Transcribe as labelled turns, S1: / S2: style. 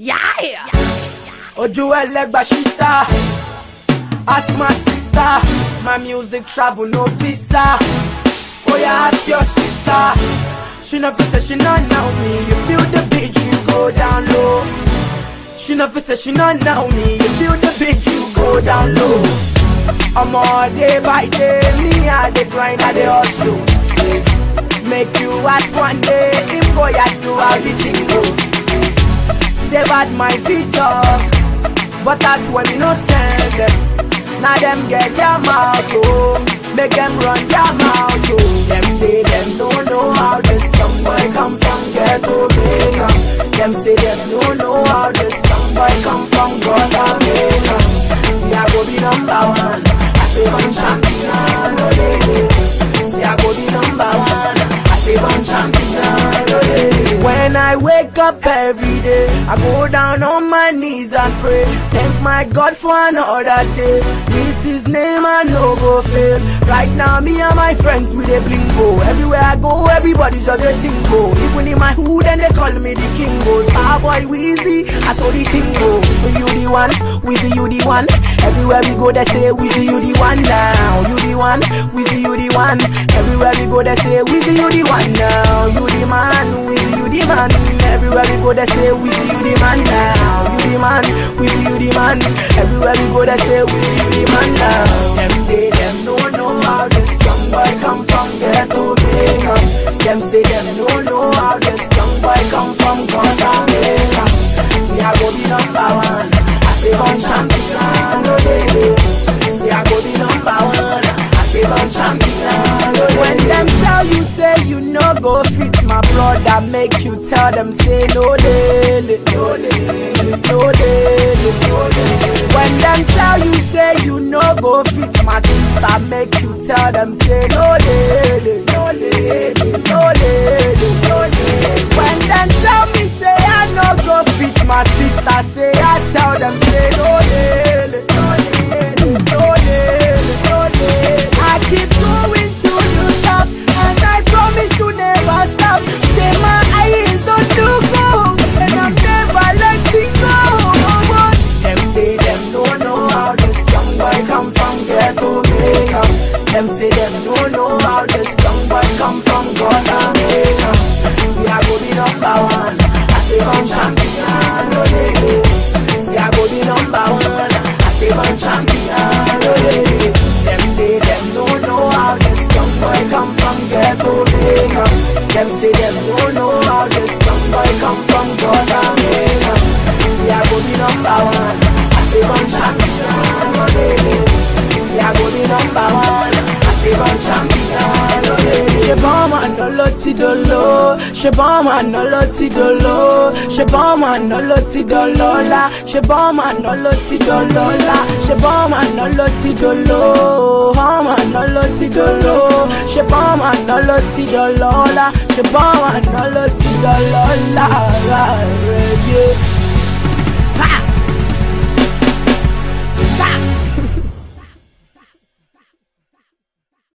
S1: Yeah.
S2: Ojuel Legbashita, ask my sister. My music travel no visa. Oh yeah, ask your sister. She never say she not know me. You feel the beat, you go down low. She never say she not know me. You feel the beat, you go down low. I'm all day by day, me I dey grind, I dey hustle. Make you ask one day, him go at you how the thing go. Say bad my feet talk, but that's when we no send them. Now them get their mouth, oh, make them run their mouth, oh. Them say them don't know how this young boy come from ghetto Jamaica. Them say them don't know how this young boy come from Jamaica. See I go be number one, I say one champion, oh lady. See I go be number one, I say one champion, oh lady. When I wake up every day, I go down on my knees and pray. Thank my God for another day. With his name I no go fail. Right now me and my friends with a blingo. Everywhere I go, everybody just a single. Even in my hood and they call me the Kingo. Starboy Weezy, I saw the thing go. With you the one, with you the one. Everywhere we go they say with you the one now. You the one, with you the one. Everywhere we go they say with you the one now. You the man, with you the man. Everywhere we go they say with you the man now. You the man, with you the man. Everywhere we go they say with you the man now. Them say them don't know how this young boy come from ghetto Jamaica. Them say them don't know how this young boy come from Jamaica. See I go be number one, I say one champion, oh baby. See I go be number one, I say one champion, oh baby. When them tell you say you no go fit my brother, make you tell them say no daily, no daily, no daily, no daily. When them tell you say you no go fit my sister, make you tell them say no daily, no daily, no daily, no daily. When them tell me say I no go fit my sister, say I tell them say no daily, no daily, no daily, no daily. I keep going to the top, and I promise to never stop. Say my eyes don't do go, and I'm never letting go. Them say them don't know how this young boy come from ghetto Jamaica. Them say them don't know how this young boy come from Jamaica. See I go be number one, I say one champion, oh lady. See I go be number one, I say one champion, oh lady. Them say them don't know how this young boy come from ghetto Jamaica. Them say them don't know how this young boy come from Jamaica. See I go be number one, I say one champion, oh lady. See I go be number one, I say one champion, oh lady. She bomb and no loti dolo, she bomb and no loti dolo, she bomb and no loti dolola, she bomb and no loti dolola, she bomb and no loti dolo, bomb and no loti dolo, she bomb and no loti dolola, she bomb and no loti dolola.